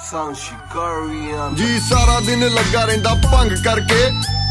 ਜੀ ਸਾਰਾ ਦਿਨ ਲੱਗਾ ਰਹਿੰਦਾ ਭੰਗ ਕਰਕੇ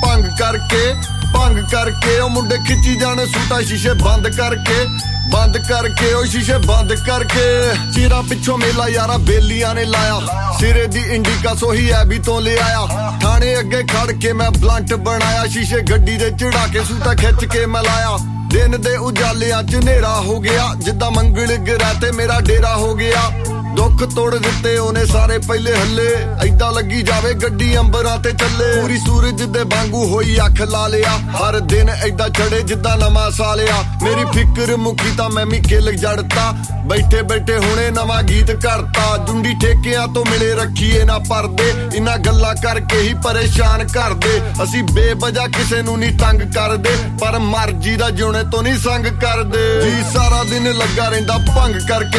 ਉਹ ਮੁੰਡੇ ਖਿੱਚੀ ਜਾਣ ਸੂਟਾ ਸ਼ੀਸ਼ੇ ਬੰਦ ਕਰਕੇ ਉਹ ਸ਼ੀਸ਼ੇ ਬੰਦ ਕਰਕੇ ਚੀਰਾ ਪਿੱਛੋਂ ਮੇਲਾ ਯਾਰਾ ਬੇਲੀਆਂ ਨੇ ਲਾਇਆ ਸਿਰੇ ਦੀ ਇੰਡੀਕਾ ਸੋਹੀ ਐਬੀ ਤੋਂ ਲੈ ਆਇਆ ਥਾਣੇ ਅੱਗੇ ਖੜ ਕੇ ਮੈਂ ਬਲੰਟ ਬਣਾਇਆ ਸ਼ੀਸ਼ੇ ਗੱਡੀ ਦੇ ਚੜਾ ਕੇ ਸੂਟਾ ਖਿੱਚ ਕੇ ਮੈਂ ਲਾਇਆ ਦਿਨ ਦੇ ਉਜਾਲਿਆਂ ਚ ਹਨੇਰਾ ਹੋ ਗਿਆ ਜਿੱਦਾਂ ਮੰਗਲ ਗਿਰਾ ਤੇ ਮੇਰਾ ਡੇਰਾ ਹੋ ਗਿਆ ਦੁੱਖ ਤੋੜ ਦਿੱਤੇ ਉਹਨੇ ਸਾਰੇ ਪਹਿਲੇ ਹੱਲੇ ਐਦਾਂ ਲੱਗੀ ਜਾਵੇ ਗੱਡੀ ਅੰਬਰਾਂ ਤੇ ਚੱਲੇ ਪੂਰੀ ਸੂਰਜ ਦੇ ਵਾਂਗੂ ਹੋਈ ਅੱਖ ਲਾ ਲਿਆ ਹਰ ਦਿਨ ਐਦਾਂ ਚੜੇ ਜਿੱਦਾਂ ਨਵਾਂ ਸਾਲਿਆ ਮੇਰੀ ਫਿਕਰ ਮੁੱਕੀ ਤਾਂ ਮੈਂ ਵੀ ਕਿਲ ਜੜਤਾ ਬੈਠੇ ਹੁਣੇ ਨਵਾਂ ਗੀਤ ਘੜਤਾ ਜੁੰਡੀ ਠੇਕਿਆਂ ਤੋਂ ਮਿਲੇ ਰੱਖੀਏ ਨਾ ਪਰਦੇ ਇਹਨਾਂ ਗੱਲਾਂ ਕਰਕੇ ਹੀ ਪਰੇਸ਼ਾਨ ਕਰਦੇ ਅਸੀਂ ਬੇਵਜ੍ਹਾ ਕਿਸੇ ਨੂੰ ਨਹੀਂ ਤੰਗ ਕਰਦੇ ਪਰ ਮਰਜ਼ੀ ਦਾ ਜਿਉਣੇ ਤੋਂ ਨਹੀਂ ਸੰਗ ਕਰਦੇ ਜੀ ਸਾਰਾ ਦਿਨ ਲੱਗਾ ਰਹਿੰਦਾ ਭੰਗ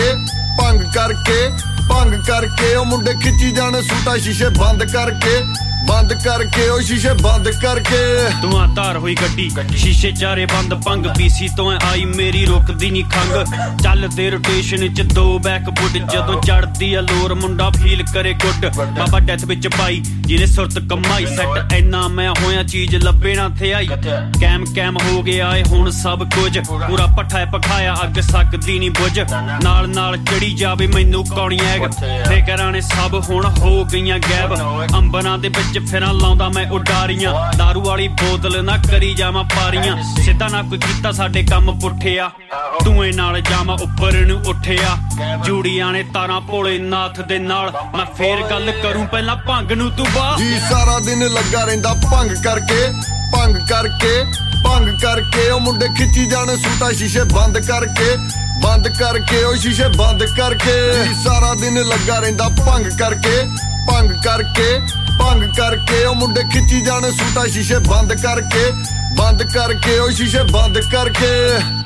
ਕਰਕੇ ਉਹ ਮੁੰਡੇ ਖਿੱਚੀ ਜਾਣ ਸੂਟਾ ਸ਼ੀਸ਼ੇ ਬੰਦ ਕਰਕੇ ਉਹ ਸ਼ੀਸ਼ੇ ਬੰਦ ਕਰਕੇ ਧੂਆਂ ਧਾਰ ਹੋਈ ਗੱਡੀ ਸ਼ੀਸ਼ੇ ਚਾਰੇ ਬੰਦ ਭੰਗ ਪੀਸੀ ਤੋਂ ਆਈ ਮੇਰੀ ਰੁਕਦੀ ਨੀ ਖੰਗ ਚੱਲਦੇ ਰੋਟੇਸ਼ਨ ਚ ਦੋ ਬੈਕ ਬੁੱਡ ਜਦੋਂ ਚੜਦੀ ਆ ਲੋਰ ਮੁੰਡਾ ਫੀਲ ਕਰੇ ਗੁੱਡ ਬਾਬਾ ਡੈਥ ਵਿੱਚ ਪਾਈ ਜਿਹਨੇ ਸੁਰਤ ਕਮਾਈ ਸੈੱਟ ਐਨਾ ਮੈਂ ਹੋਇਆ ਚੀਜ਼ ਲੱਭੇ ਨਾ ਥੇ ਆਈ ਕੈਮ ਹੋ ਗਿਆ ਏ ਹੁਣ ਸਭ ਕੁਝ ਪੂਰਾ ਪੱਠਾ ਪਖਾਇਆ ਅੱਗ ਸਕਦੀ ਨੀ ਬੁੱਝ ਨਾਲ ਚੜੀ ਜਾਵੇ ਮੈਨੂੰ ਕੌਣੀ ਐਗ ਫਿਕਰਾਂ ਨੇ ਸਭ ਹੁਣ ਹੋ ਗਈਆਂ ਗੈਬ ਅੰਬਰਾਂ ਦੇ ਵਿੱਚ ਫਿਰਾਂ ਲਾਉਂਦਾ ਮੈਂ ਉਡਾਰੀਆਂ ਦਾਰੂ ਵਾਲੀ ਬੋਤਲ ਨਾ ਕਰੀ ਜਾਵਾਂ ਪਾਰੀਆਂ ਸਿੱਧਾ ਨਾ ਕੋਈ ਕੀਤਾ ਸਾਡੇ ਕੰਮ ਪੁੱਠਿਆ ਧੂਏ ਨਾਲ ਜਾਵਾਂ ਉੱਪਰ ਨੂੰ ਉੱਠਿਆ ਜੂੜੀਆਂ ਨੇ ਤਾਰਾਂ ਭੋਲੇ ਨਾਥ ਦੇ ਨਾਲ ਮੈਂ ਫੇਰ ਗੱਲ ਕਰੂੰ ਪਹਿਲਾਂ ਭੰਗ ਨੂੰ ਤੂੰ ਬਾਹ ਜੀ ਸਾਰਾ ਦਿਨ ਲੱਗਾ ਰਹਿੰਦਾ ਭੰਗ ਕਰਕੇ ਉਹ ਮੁੰਡੇ ਖਿੱਚੀ ਜਾਣ ਸੂਟਾ ਸ਼ੀਸ਼ੇ ਬੰਦ ਕਰਕੇ ਉਹ ਸ਼ੀਸ਼ੇ ਬੰਦ ਕਰਕੇ ਸਾਰਾ ਦਿਨ ਲੱਗਾ ਰਹਿੰਦਾ ਭੰਗ ਕਰਕੇ ਉਹ ਮੁੰਡੇ ਖਿੱਚੀ ਜਾਣ ਸੂਟਾ ਸ਼ੀਸ਼ੇ ਬੰਦ ਕਰਕੇ ਉਹ ਸ਼ੀਸ਼ੇ ਬੰਦ ਕਰਕੇ